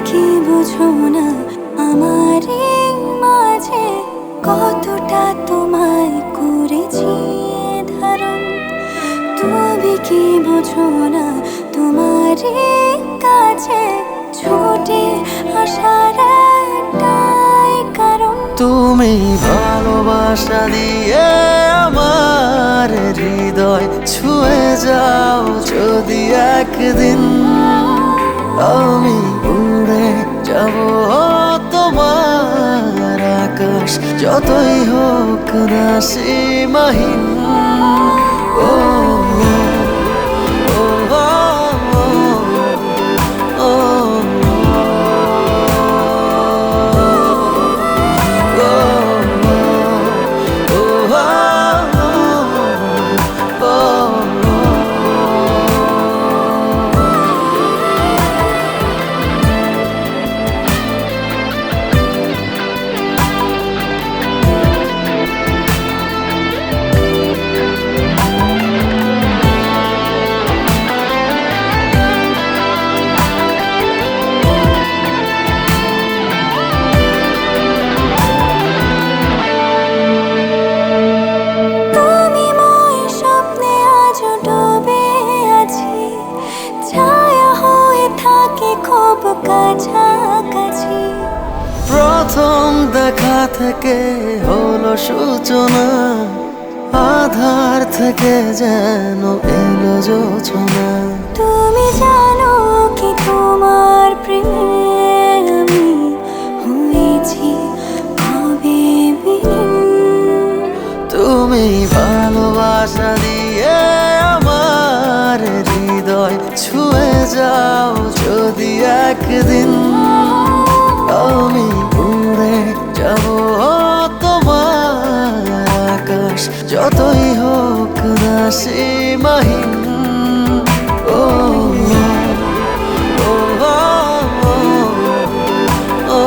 কি বুঝো না আমার এই মাঝে কতটা তোমায় করেছি ধারণ? তুমি কি বুঝো না তোমার এই কাছে ছুটে আসার একটাই কারণ? তুমি ভালোবাসা দিয়ে আমার হৃদয় ছুঁয়ে যাও যদি একদিন, আমি উড়ে যাব তোমার আকাশ যতই হোক না সীমাহীন। ও ও ও ও কাছাকাছি প্রথম দেখা থেকে হলো সূচনা, আধার থেকে যেন এলো যোচনা। তুমি জানো কি তোমার প্রেমে আমি হয়েছি কবে বিলীন? তুমি ভালোবাসা দিয়ে আমার হৃদয় ছুঁয়ে যাও যদি একদিন, আমি উড়ে যাব তোমার আকাশ যতই হোক না সীমাহীন। ও ও ও ও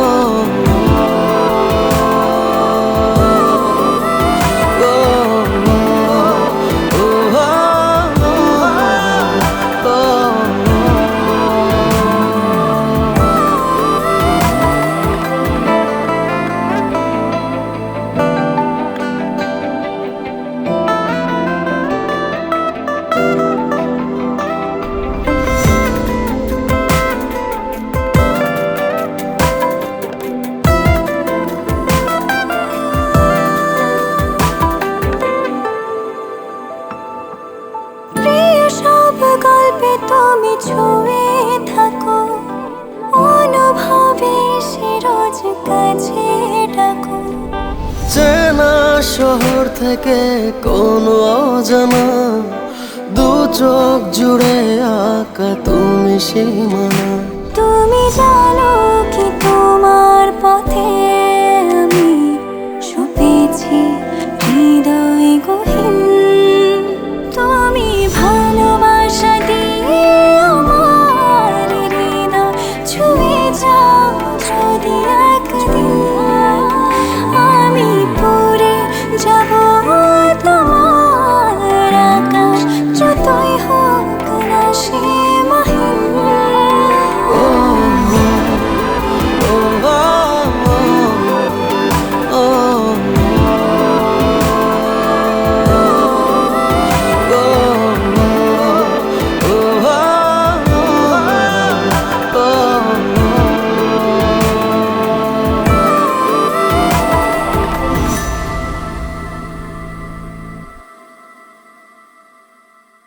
গল্পে তুমি ছুঁয়ে থাকো, অনুভবে সে রোজ কাছে ডাকো। চেনা শহর থেকে কোনো অজানা, দু চোখ জুড়ে আঁকা তুমি সীমানা। তুমি জানো কি তোমার পথে